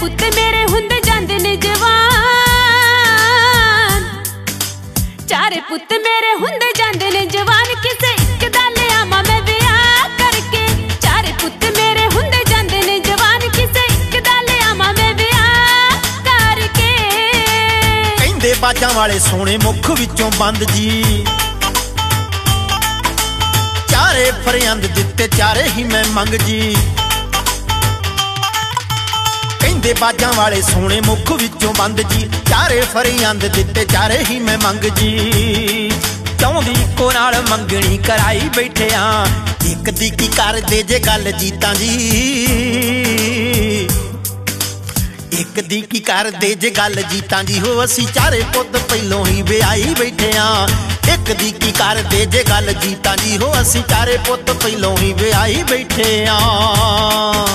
पुत्त मेरे हुंदे जांदे ने जवान, चारे पुत्त मेरे हुंदे जांदे ने जवान, किसे इक दा लियावां मैं विआह करके। चारे पुत्त मेरे हुंदे जांदे ने जवान, किसे इक दा लियावां मैं विआह करके। कहंदे बाजां वाले सोहणे मुख विचों बंद जी, चारे फरियांद दिते चारे ही मैं मंग जी। कहंदे बाजां वाले सोहणे मुख विचों बंद जी, चारे फरियांद दिते चारे ही मैं मंग जी। चाहुंदी को नाल मंगणी कराई बैठे हां, इक दी की कर दे जे गल जीतां जी। इक दी की कर दे जे गल जीतां जी, हो असीं चारे पुत्त पहलों ही विआही बैठे हां। एक दी की कर दे जे गल जीतां जी, हो असीं चारे पुत्त पहलों ही विआही बैठे हां।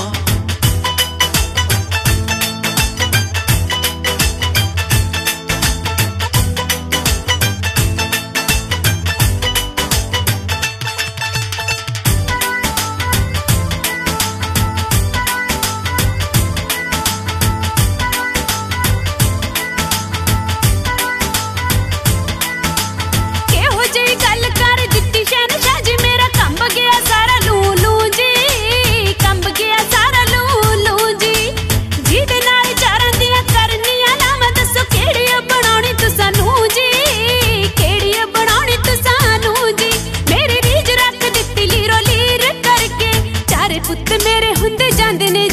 पुत्त मेरे हुंदे जांदे ने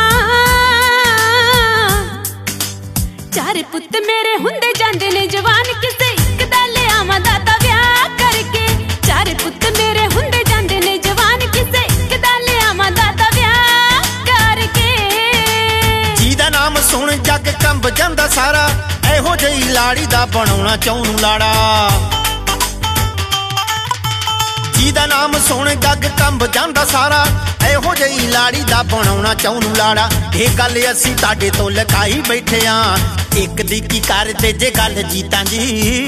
जवान, चारे पुत्त मेरे हुंदे जांदे ने जवान, किसे इक दा लियावां दाता विआह करके। चारे पुत्त मेरे हुंदे जांदे ने जवान, किसे इक दा लियावां दाता विआह करके। जी दा नाम सुन जग कंब जांदा सारा, एहो जही लाड़ी दा बनाउणा चाहुं लाड़ा। जी दा नाम सुन जग कंब जांदा सारा, एहो जही लाड़ी दा बनाउणा चाहुं लाड़ा। ये गल असीं तुहाडे तो लकाई बैठे हां, एक दी की कर दे जे गल जीतां जी।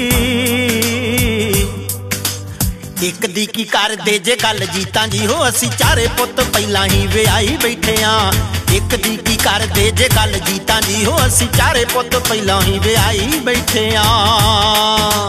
एक दी की कर दे जे गल जीतां जी, हो असीं चारे पुत्त पहलां ही विआही बैठे हां। एक दी की कर दे जे गल जीतां जी, हो असीं चारे पुत्त पहलां ही विआही बैठे हां।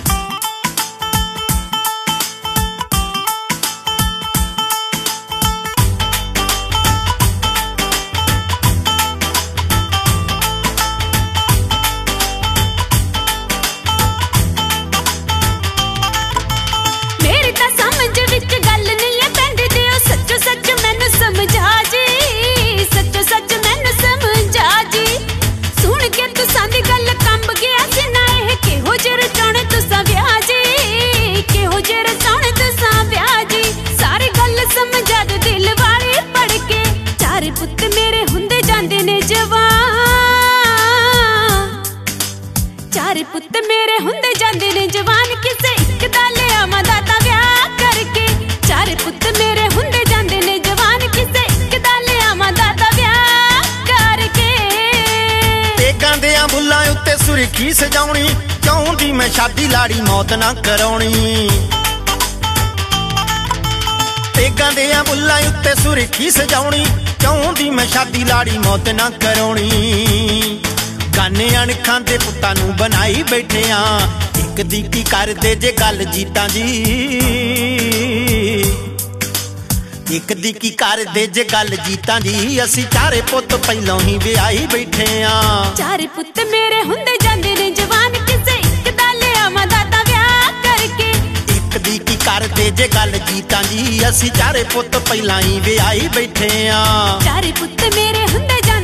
पुत्त मेरे हुंदे जांदे ने जवान, चारे पुत्त मेरे हुंदे जांदे ने जवान, किसे इक दा लियावां दाता विआह करके। चारे पुत्त मेरे हुंदे जांदे ने जवान, किसे इक दा लियावां दाता विआह करके। तेगां देआं बुल्लां उत्ते सुर्खी सजाउणी, चाहुंदी मैं शादी लाड़ी मौत ना कराउणी। तेगां देआं बुल्लां उत्ते सुर्खी सजाउणी, चाहुंदी मैं शादी लाड़ी मौत ना कराउणी। गाने अणखां दे पुत्तां नूं बनाई बैठे हां, इक दी की कर दे जे गल जीतां जी। एक दी की कर दे जे गल जीतां जी, असीं चारे पुत्त पहलों ही विआही बैठे हां। चारे पुत्त मेरे हुंदे जांदे ने जवान, किसे इक दा लियावां दाता विआह करके। एक दी की कर दे जे गल जीतां जी, असीं चारे पुत्त पहलां ही विआही बैठे हां। चारे पुत्त मेरे हुंदे